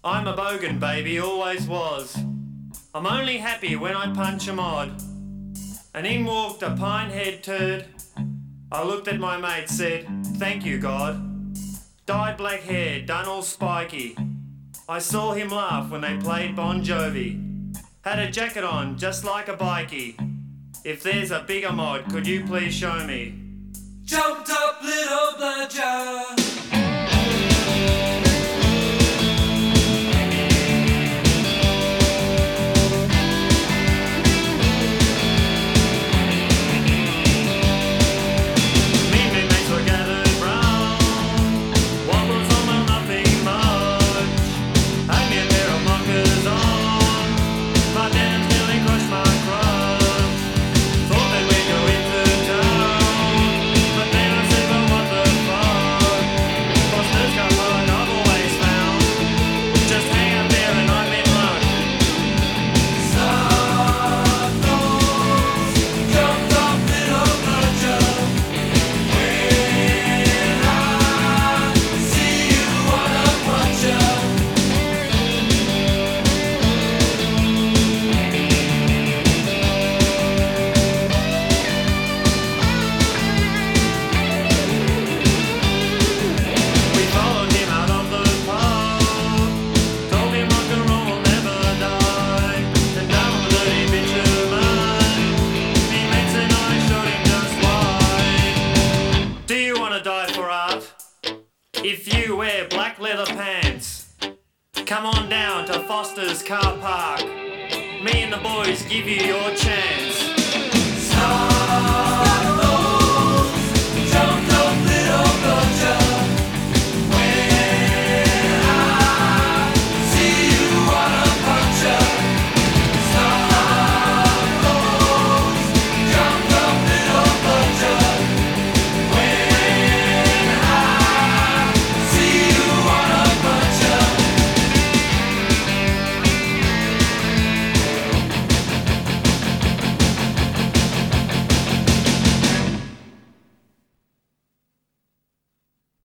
I'm a bogan, baby, always was. I'm only happy when I punch a mod. And in walked a pine-head turd. I looked at my mate, said, thank you, God. Dyed black hair, done all spiky. I saw him laugh when they played Bon Jovi. Had a jacket on, just like a bikie. If there's a bigger mod, could you please show me? Jumped up little bludger. If you wear black leather pants, come on down to Foster's car park. Me and the boys give you your chance.